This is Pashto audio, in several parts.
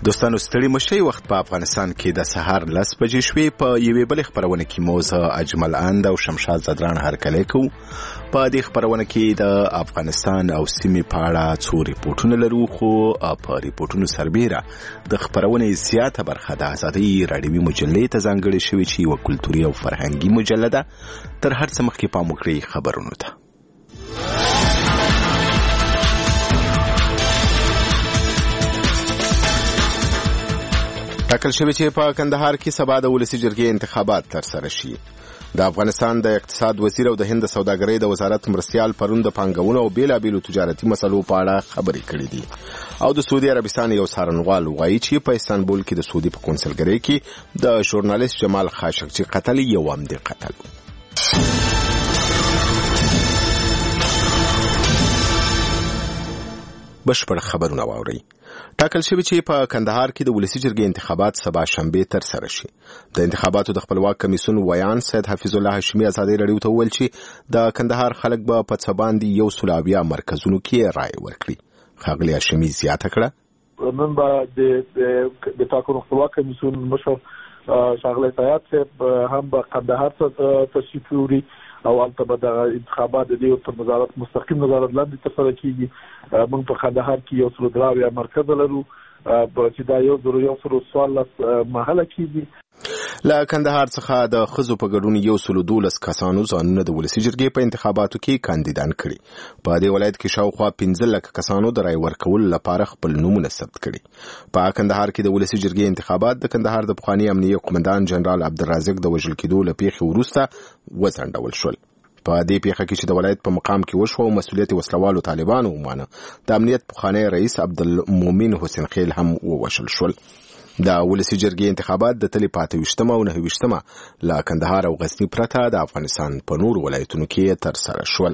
دوستانو ستړي مشي وخت په افغانستان کې د سهار 10 بجې شوې. په یوې بل خبرونه کې موزه اجمل اند او شمشاد زدران هرکلی کو. په دې خبرونه کې د افغانستان او سیمې په اړه څو ریپورتونه لرو، خو په ریپورتونو سربیره د خبرونه زیاته برخه د ازادي رادیوي مجلې ته ځانګړې شوې چې یو کلتوري او فرهنګي مجله ده. تر هر څه مخکې پام وکړئ خبرونو ته. ټاکل شوی چې په کندهار کې سبا د ولسي جرګې انتخابات ترسره شي. د افغانستان د اقتصاد وزیر او د هند سوداګرۍ د وزارت مرستیال پرون د پانګونو او بیلابیلو تجارتي مسلو په اړه خبرې کړې دي. او د سعودي عربستان یو څارنوال وایي چې په استانبول کې د سعودي په کونسلګرۍ کې د ژورنالیست جمال خاشقجي قتل یو عمدي قتل. بشپړ خبرونه واورئ. ټاکل شوی چې په کندهار کې د ولسي جرګې انتخابات سبا شنبه ترسره شي. د انتخاباتو د خپلواک کمیسیون ویان سید حفیظ الله هاشمي ازادي رادیو ته وویل چې د کندهار خلک به په څه باندې یو سلابیا مرکزونو کې رائے ورکړي. ښاغلي هاشمي زیاته کړه، نن به د ټاکنو خپلواک کمیسیون مشر ښاغلی سیاد صاحب هم به کندهار ته تشریف وړي او هلته به د انتخابات د دې تر نظارت مستقیم نظارت لاندې ترسره کیږي. موږ په کندهار کې یو څلور دراویا مرکز لرو چې دا یو څلور 14 محله کیږي. له کندهار څخه د ښځو په ګډون 112 کسانو ځانونه د ولسي جرګې په انتخاباتو کې کاندیدان کړي. په دې ولایت کې شاوخوا 15 لک کسانو د رای ورکولو لپاره خپل نومونه ثبت کړي. په کندهار کې د ولسي جرګې انتخابات د کندهار د پخوانی امنیه قومندان جنرال عبدالرازق د وژل کېدو له پیښې وروسته وځنډول شول. په دې پیښه کې چې د ولایت په مقام کې وشو او مسؤلیت وسلوالو طالبانو ومانه، د امنیت پخوانی رئیس عبدالمومن حسین خیل هم ووژل شول. د ولسي جرګې انتخابات د تلې 25 او 29 له کندهار او غزنی پرته د افغانستان په نور ولایتونو کې ترسره شول.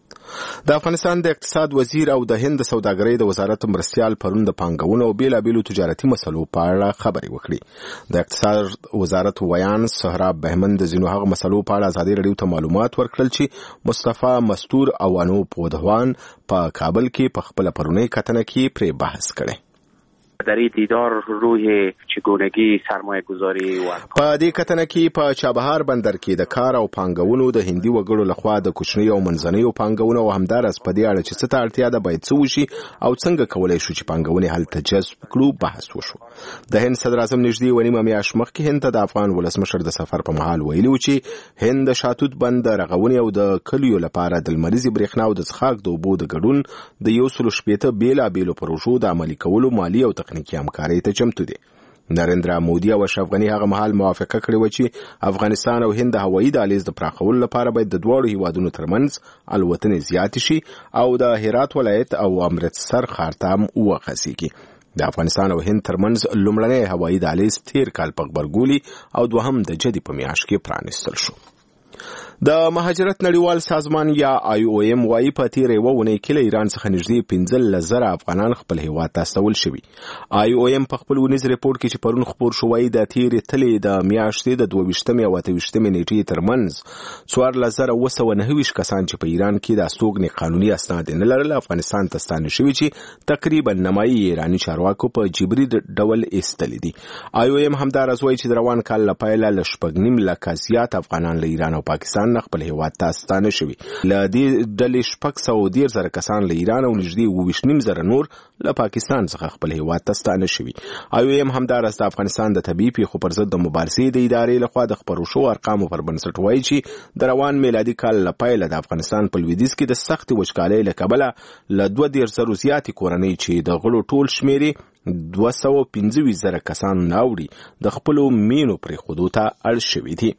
د افغانستان د اقتصاد وزیر او د هند سوداګرۍ د وزارت مرستیال پرون د پانګونو او بیلابیلو تجارتي مسلو په اړه خبرې وکړي. د اقتصاد وزارت ویان سهراب بهمن د ځینو هغه مسلو په اړه ازادي رادیو ته معلومات ورکړل چې مصطفی مستور او انوپ ودهوان په کابل کې په خپل پرونی کتنه کې پرې بحث کړي. در این دیدار روی چگونگی سرمایه گذاری و په دې کتنه کې په چابهار بندر کې د کار او پانګونو د هندي وګړو لخوا د کوچنی او منځنیو پانګونو او همدارس په دې اړه چې څه ته اړتیا ده باید څه وشي او څنګه کولای شو چې پانګونې هلته جذب کړو بحث وشو. د هند صدر اعظم نږدې ونیمه میاشت مخکې هند ته د افغان ولسمشر د سفر په مهال ویلي و چې هند د شاتوت بند د رغونې او د کلیو لپاره د لمریزې برېښنا او د څښاک د اوبو د ګډون د 116 بیلابیلو پروژو د عملي کولو مالي او تخنیکي همکارۍ ته چمتو دي. نریندرا مودي او اشرف غني هغه مهال موافقه کړې و چې افغانستان او هند د هوایي دهلیز د پراخولو لپاره باید د دواړو هیوادونو ترمنځ الوتنې زیاتې شي او د هرات ولایت او امرتسر ښار ته هم وخصیږي. د افغانستان او هند ترمنځ لومړنی هوایي دهلیز تیر کال په غبرګولي او دوهم د جدي په میاشت کې پرانیستل شو. د مهاجرت نړیوال سازمان یا IOM وايي په تیر یو ونې کې له ایران څخه نږدې 15,000 افغانان خپل هیواد ته استول شوي. IOM په خپل ونیز ریپورت کې چې پرون خپور شو وايي د تیرې تلې د میاشتې د 22 او 28 نیټې ترمنځ 14,909 کسان چې په ایران کې د استوګنې قانوني اسناد نه لرل افغانستان ته ستانه شوي چې تقریبا نمایي ایرانی چارواکو په جبري ډول ایستلي دي. IOM همداراز وايي چې د روان کال له پیله له 9.5 لکه زیات افغانان له ایران او پاکستان نه خپل هیواد ته ستانه شوي. له دې ډلې 610,000 کسان له ایران او نږدې 22,000 نور له پاکستان څخه خپل هیواد ته ستانه شوي. IOM همداراز د افغانستان د طبي پیښو پر ضد د مبارزې د ادارې لخوا د خپرو شوو ارقامو پر بنسټ وایي چې د روان میلادي کال له پیله د افغانستان په لویدیځ کې د سختې وچکالۍ له کبله له 2,000 زیاتې کورنۍ چې د غړو ټول شمېرې 215,000 کسان ناوړي د خپلو مینو پرېښودو ته اړ شوي دي.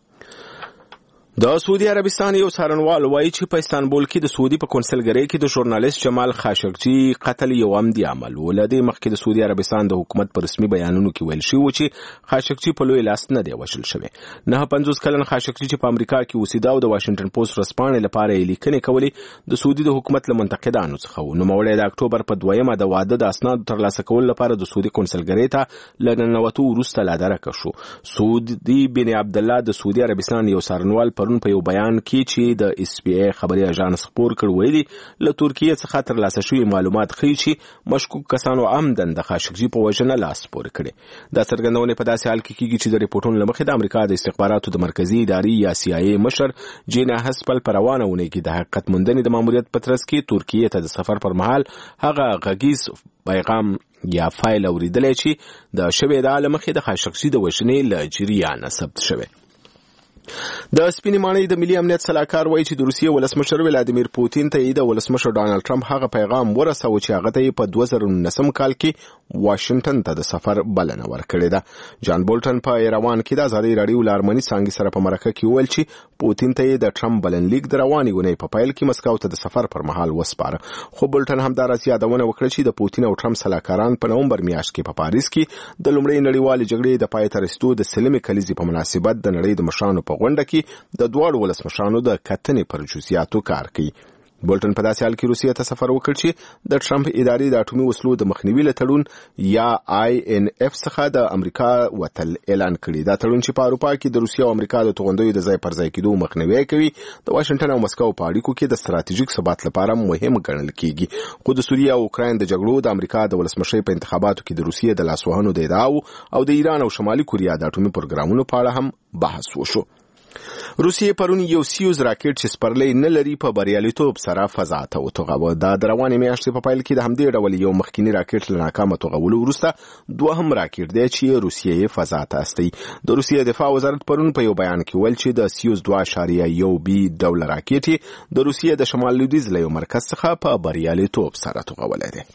د سعودي عربستان یو څارنوال وایي چې په استانبول کې د سعودي په کونسلګرۍ کې د ژورنالیست جمال خاشقجي قتل یو عمدي عمل و. له دې مخکې د سعودي عربستان د حکومت په رسمي بیانونو کې ویل شوي چې خاشقجي په لوی لاس نه دی وژل شوی. 59 کلن خاشقجي چې په امریکا کې اوسېده او د واشنګټن پوسټ ورځپاڼې لپاره یې لیکنې کولې د سعودي د حکومت له منتقدانو څخه و. نوموړی د اکتوبر په 2 د واده د اسنادو ترلاسه کولو لپاره د سعودي کونسلګرۍ ته له ننوتو وروسته لا درکه شو. سعودي بن عبدالله د سعودي عربستان یو څارنوال پرون پرون په یو بیان کې چې د اس پی ای خبري اژانس خبر کړ ویلي له ترکیه څخه ترلاسه شوی معلومات ښیي چې مشکوک کسانو عمدن د خاشقجي په وژنه لاس پورې کړي. دا څرګندونه په داسې حال کې کیږي چې د ریپورتونو له مخې د امریکا د استخباراتو د مرکزی ادارې یا سی آی ای مشر جینا هسپل په روانه اونۍ کې د حقیقت موندنې د ماموریت په ترڅ کې ترکیه ته د سفر پر مهال هغه غږیز پیغام یا فایل اوریدلی چې د شوې د عالم مخې د خاشقجي د وژنې له جریانه ثبت شوی. د سپینې ماڼۍ د ملي امنیت سلاکار وایي چې د روسیې ولسمشر ولادیمیر پوتین ته د ولسمشر ډانلډ ټرمپ هغه پیغام ورساوه چې هغه ته په 2019 کال کې واشنگټن ته د سفر بلنه ورکړې ده. جان بولټن په ایروان کې د ازادي راډیو لارمني څانګې سره په مرکه کې وویل چې پوتین ته د ټرمپ بلنلیک د روانې اونۍ په پیل کې مسکو ته د سفر پر مهال وسپاره. خو بولټن همداراز یادونه وکړه چې د پوتین او ټرمپ سلاکاران په نومبر میاشت کې په پاریس کې د لومړۍ نړیوالې جګړې د پای ته رسیدو د سلمې کلیزې په مناسبت د نړۍ د مشرانو په غونډه کې د دواړو ولسمشرانو د کتنې پر جزئیاتو کار کوي. بولټن په داسې حال کې روسیې ته سفر وکړ چې د ټرمپ ادارې د اټومي وسلو د مخنیوي له تړون یا آی ان اف څخه د امریکا وتل اعلان کړي. دا تړون چې په اروپا کې د روسیې او امریکا د توغندیو د ځای پر ځای کېدو مخنیوي کوي د واشنگټن او مسکو په اړیکو کې د ستراتیژیک ثبات لپاره مهم ګڼل کیږي. خو د سوریه او اوکراین د جګړو د امریکا د ولسمشۍ په انتخاباتو کې د روسیې د لاسوهنو د ادعاو او د ایران او شمالي کوریا د اټومي پروګرامونو په اړه هم بحث وشو. روسیې پرون یو سیوز راکټ چې سپرلۍ نه لري په بریالیتوب سره فضا ته وتوغه. دا د روانې میاشتې په پیل کې د همدې ډول یو مخکینی راکټ له ناکامه توغولو وروسته دوهم راکټ دی چې روسیې فضا ته استي. د روسیې دفاع وزارت پرون په یو بیان کې ویل چې د سیوز 2.1 بي ډول راکټ د روسیې د شمال لویدیځ له یو مرکز څخه په بریالیتوب سره توغولې دی.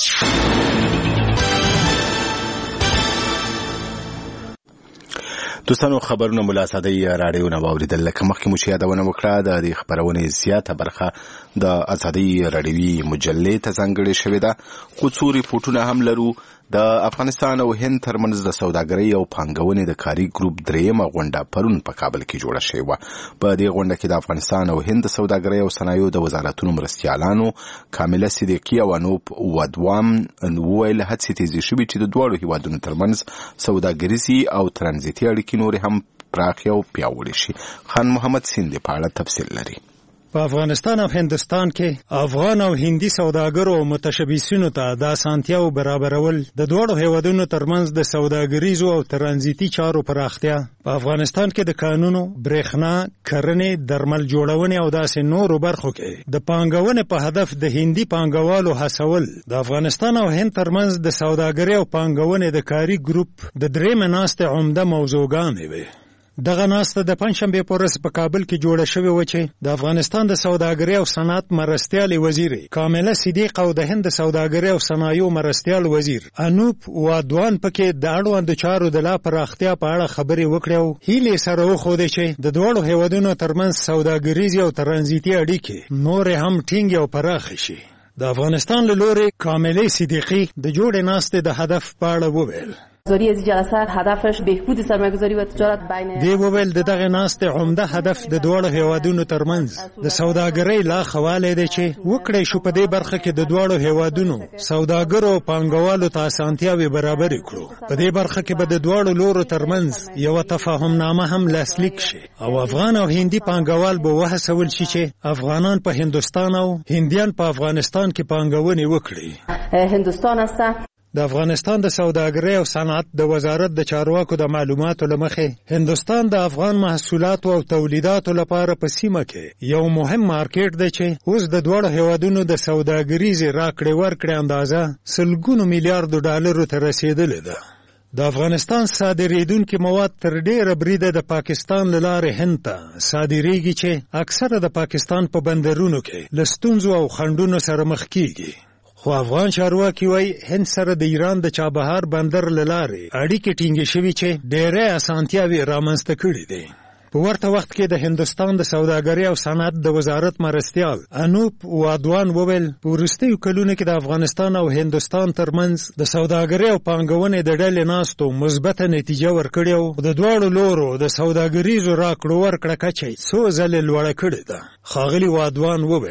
دوستانو خبرونه ملا صدی راډیو نه واوریدل. لکه مخکې مو چې یادونه وکړه د دې خبرونې زیاته برخه د ازادي راډیوي مجلې ته ځانګړې شوې ده. خو څو ریپورټونه هم لرو. د افغانستان او هند ترمنځ د سوداګرۍ او پانګونې د کاري ګروپ درېیمه غونډه پرون په کابل کې جوړه شوې وه. په دې غونډه کې د افغانستان او هند د سوداګرۍ او صنایعو د وزارتونو مرستیالانو کامله صدیقي او انوپ ودوام وویل هڅې تیزې شوې چې د دواړو هیوادونو ترمنځ سوداګریزي او ترانزیتي اړیکې نورې هم پراخې او پیاوړې شي. خان محمد سیندي په اړه تفصیل لري. په افغانستان او هندستان کې افغان او هندي سوداګرو او متشبثینو ته د اسانتیاو برابرول د دوړو هیوادونو ترمنځ د سوداګریزو او ترانزیتي چارو پراختیا، په افغانستان کې د قانونو، برېښنا، کرنې، درمل جوړونې او داسې نورو برخو کې د پانګونې په هدف د هندي پانګوالو هڅول د افغانستان او هند ترمنځ د سوداګرۍ او پانګونې د کاري ګروپ د درېیمې ناستې عمده موضوعګانې وې. دغه ناسته د پنجشنبې په ورځ په کابل کې جوړه شوې وه چې د افغانستان د سوداګرۍ او صنعت مرستیال وزیر کامله صدیق او د هند د سوداګرۍ او صنایعو مرستیال وزیر انوپ وادوان پکې د اړوندو چارو د لا پراختیا په اړه خبرې وکړې او هیلې سره وښودې چې د دواړو هیوادونو ترمنځ سوداګریزې او ترانزیتي اړیکې نورې هم ټینګې او پراخې شي. د افغانستان له لورې کامله صدیقي د جوړې ناستې د هدف په اړه وویل. گذاری از جلسه هدفش بهبود سرمایه‌گذاری و تجارت بین دی وویل د دغه ناستې عمده هدف د دواړو هیوادونو ترمنځ د سوداګرۍ لا خواله دی چې وکړې شو په دې برخه کې د دواړو هیوادونو سوداګرو او پانګوالو ته اسانتیاوې برابرې کړو. په دې برخه کې به د دواړو لورو ترمنځ یو تفاهمنامه هم لاسلیک شي او افغان او هندي پانګوال به وهڅول شي چې افغانان په هندستان او هندیان په افغانستان کې پانګونې وکړي. هندستان است د افغانستان د سوداګرۍ او صنعت د وزارت د چارواکو د معلوماتو له مخې هندستان د افغان محصولاتو او تولیداتو لپاره په سیمه کې یو مهم مارکیټ دی چې اوس د دواړو هیوادونو د سوداګریزې راکړې ورکړې اندازه سلګونو میلیارډو ډالرو ته رسیدلې ده. د افغانستان صادرېدونکي مواد تر ډېره بریده د پاکستان له لارې هند ته صادرېږي چې اکثره د پاکستان په بندرونو کې له ستونزو او خنډونو سره مخ کیږي. خو افغان چارواکي وایي هند سره د ایران د چابهار بندر له لارې اړیکې ټینګې شوي چې ډېرې اسانتیاوې رامنځته کړي دي. په ورته وخت کې د هندستان د سوداګرۍ او صنعت د وزارت مرستیال انوپ وادوان وویل په وروستیو کلونو کې د افغانستان او هندستان ترمنځ د سوداګرۍ او پانګونې د ډلې ناستو مثبته نتیجه ورکړې او د دواړو لورو د سوداګریزو راکړو ورکړه کچه څو ځلې لوړه کړې ده. ښاغلي وادوان وویل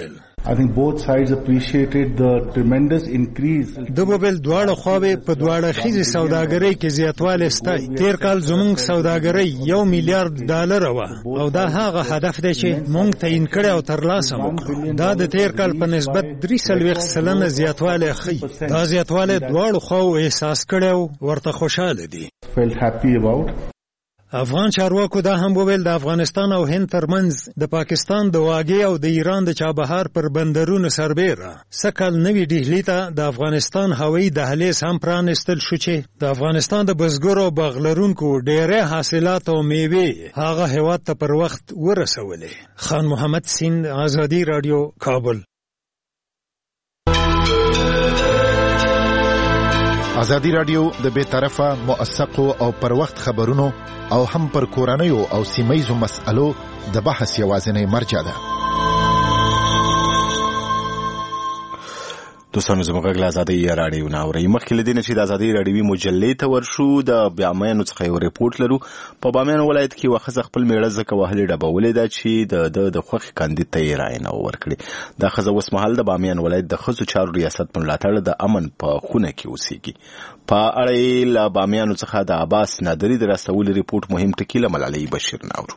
I think both sides appreciated the tremendous increase. د بوبل دواړه خواوې په دواړه خیزې سوداګرۍ کې زیاتوالی ستایي. تیر کال زموږ سوداګرۍ $1 میلیارډ وه او دا هغه هدف دی چې موږ تعیین کړی او ترلاسه وکړو. دا د تیر کال په نسبت 43% زیاتوالی ښیي. دا زیاتوالی دواړو خواو احساس کړی او ورته خوشحاله دي. Felt happy about. افغان چارواکو دا هم وویل د افغانستان او هند ترمنځ د پاکستان د واګې او د ایران د چابهار پر بندرونو سربیره سکل نوی ډهلی ته د افغانستان هوایي دهلیز هم پرانستل شو چې د افغانستان د بزګرو باغلرونکو ډېرې حاصلات او میوې هغه هیواد ته پر وخت ورسولې. خان محمد سیند، آزادی رادیو، کابل. آزادی رادیو د بے طرفه، موثقو او پر وخت خبرونو او هم پر کورنیو او سیمه‌یزو مسألو د بحث یوازینی مرجع ده. دوستانو زموږ غږ له ازادۍ راډیو نه اورئ. مخکې له دې نه چې د ازادۍ راډیوي مجلې ته ورشو، د بامیانو څخه یو ریپورټ لرو. په بامیان ولایت کې یوه ښځه خپل میړه ځکه وهلې ډبولې ده چې د خوښې کاندید ته یې رایه نه ورکړې. دا ښځه اوس مهال د بامیان ولایت د ښځو چارو ریاست په ملاتړ د امن په خونه کې اوسېږي. په اړه یې له بامیانو څخه د عباس نادري د راستولي ریپورټ مهم ټکي له ملالۍ بشیر نه اورو.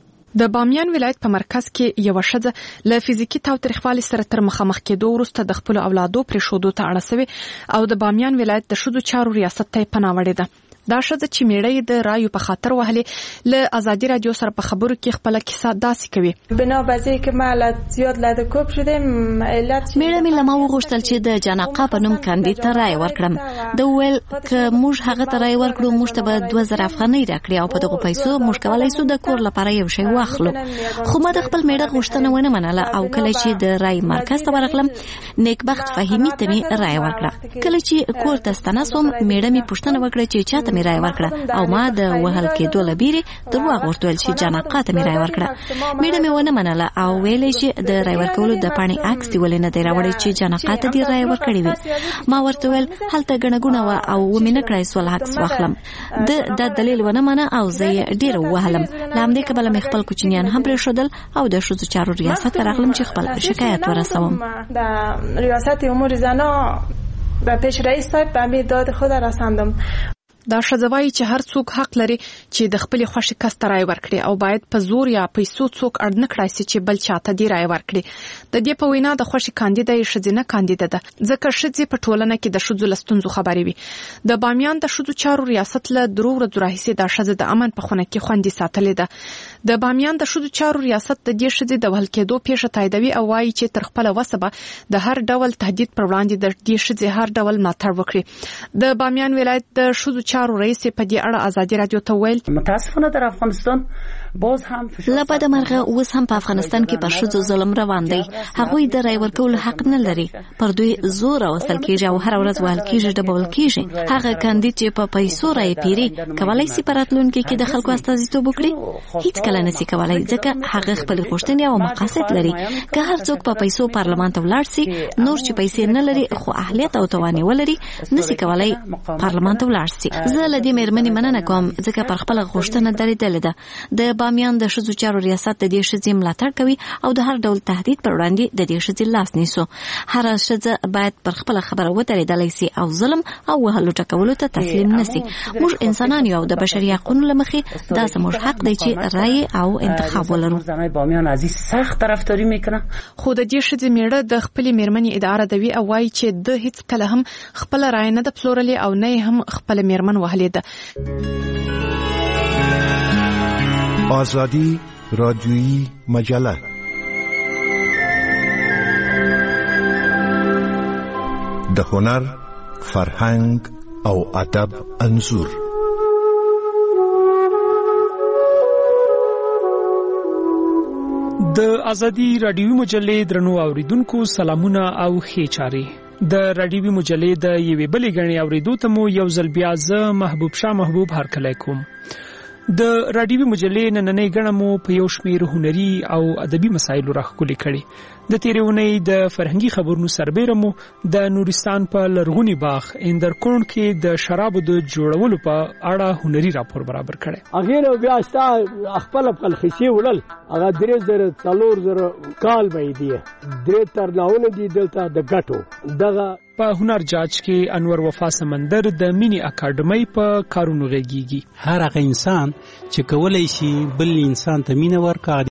د بامیان ولایت په مرکز کې یو ښځه له فزیکی تاوتریخوالي سره تر مخامخ کېدو وروسته د خپل اولادو پرېښودو ته اړه شوې او د بامیان ولایت د ښځو چارو ریاست ته پناه وړې ده. دا ښځه چې میړه یې د رایو په خاطر وهلې له ازادي رادیو سره په خبرو کې خپل کیسه داسې کوي. بنابراین که ما زیاد لدکوب شدم علت میړه مې له ما وغوښتل چې د جانقا په نوم کاندید ته رای ورکړم. د ویل که موږ هغه ته رای ورکړو موږ ته به 2000 افغانۍ راکړي او په دغه پیسو موږ کولای شو د کور لپاره یو شی واخلو. خو ما د خپل میړه غوښتنه ونه منله او کله چې د رای مرکز ته ورغلم نیکبخت فهیمي ته مې رای ورکړه. کله چې کور ته ستنه شوم میړه مې پوښتنه وکړه چې چاته مې رای ورکړه او ما د وهل کېدو لبیري دروغ ورته ویل چې جانقا ته مې رای ورکړه. میړه مې ونه منله او ویلې چې د رای ورکولو د پاڼې عکس دی ولې نه دی راوړی چې جانقا ته دې رای ورکړې وي. ما ورته ویل هلته ګڼه ګوڼه وه او ومې نه کړای سول عکس واخلم. دا دلیل ونه منه او زه یې ډېره ووهلم. له همدې کبله مې خپل کوچنیان هم پرېښودل او د ښځو چارو ریاست ته راغلم چې خپل شکایت ورسوم. د ریاست امور زنان به پیش رئیس صاحب به می داد خود رساندم. دا ښځه وایي چې هر څوک حق لري چې د خپلې خوښې کس ته رایه ورکړي او باید په زور یا پیسو څوک اړ نه کړای شي چې بل چاته دې رایه ورکړي. د دې په وینا د خوښې کاندیده یې ښځینه کاندیده ده ځکه ښځې په ټولنه کې د ښځو له ستونزو خبرې وي. د بامیان د ښځو چارو ریاست له 3 ورځو راهیسې دا ښځه د امن په خونه کې خوندي ساتلې ده. د بامیان د ښځو چارو ریاست د دې ښځې د وهل کېدو پیښه تاییدوي او وایي چې تر خپله وسه به د هر ډول تهدید پر وړاندې د دې ښځې هر ډول ملاتړ وکړي. د بامیان ولایت د ښځو چارو رئیس په دې اړه ازادي رادیو ته ویل متاسفانه در افغانستان باز هم له بده مرغه اوس هم په افغانستان کې پر ښځو ظلم روان دی. هغوی د رای ورکولو حق نه لري. پر دوی زور راوستل کېږي او هر ورځ وهل کېږي ډبول کېږي. هغه کاندید چې په پیسو رای پیري کولای شي په راتلونکي کې د خلکو استازیتوب وکړي هیڅ کله نشي کولای ځکه هغه خپل غوښتنې او مقاصد لري. که هر څوک په پیسو پارلمان ته ولاړ شي نور چې پیسې نه لري خو اهلیت او توانې ولري نشي کولای پارلمان ته ولاړ شي. زه له دې مېرمنې مننه کوم ځکه پر خپل غوښتنه درېدلې ده. د بامیان د ښځو چارو ریاست د دې ښځې ملاتړ کوي او د هر ډول تهدید پر وړاندې د دې ښځې لاس نیسو. هر ښځه باید پر خپل خبره ودرېدلی شي او ظلم او وهلو ټکولو ته تسلیم نشي. موږ انسانان یو د بشري حقونو له مخې دا زموږ حق دی چې رای او انتخاب ولرو. زنای بامیان از این سخت طرفداری میکنه. خو د دې ښځې میړه د خپلې میرمنې ادعا ردوي او وایي چې د هیڅ کله هم خپل رای نه ده پلورلې او نه هم خپل میرمن وهلې ده. آزادی رادیویی مجله د هنر، فرهنګ او ادب انځور. د ازادي رادیوي مجلې درنو اوریدونکو سلامونه او ښې چارې. د رادیوي مجلې د یوې بلې غړي اوریدو ته مو یو ځل بیا زه محبوب شاه محبوب هرکلی کوم. د رادیوي مجلې نننۍ ګڼه مو په یو شمېر هنري او ادبي مسایلو راښکلې کړې. د تېرې اونۍ د فرهنګي خبرونو سربیره مو د نورستان په لرغوني باغ اندرکوڼ کې د شرابو د جوړولو په اړه هنري راپور برابر کړی. هغې نه بیا ستا خپله خلخیسې وړل هغه 3000 کال به یې دي 3 ترلاونه دي دلته د ګټو. دغه په هنر جاج کې انور وفا سمندر د مینی اکاډمۍ په کارونو غږیږي. هر هغه انسان چې کولای شي بل انسان ته مینه ورکړي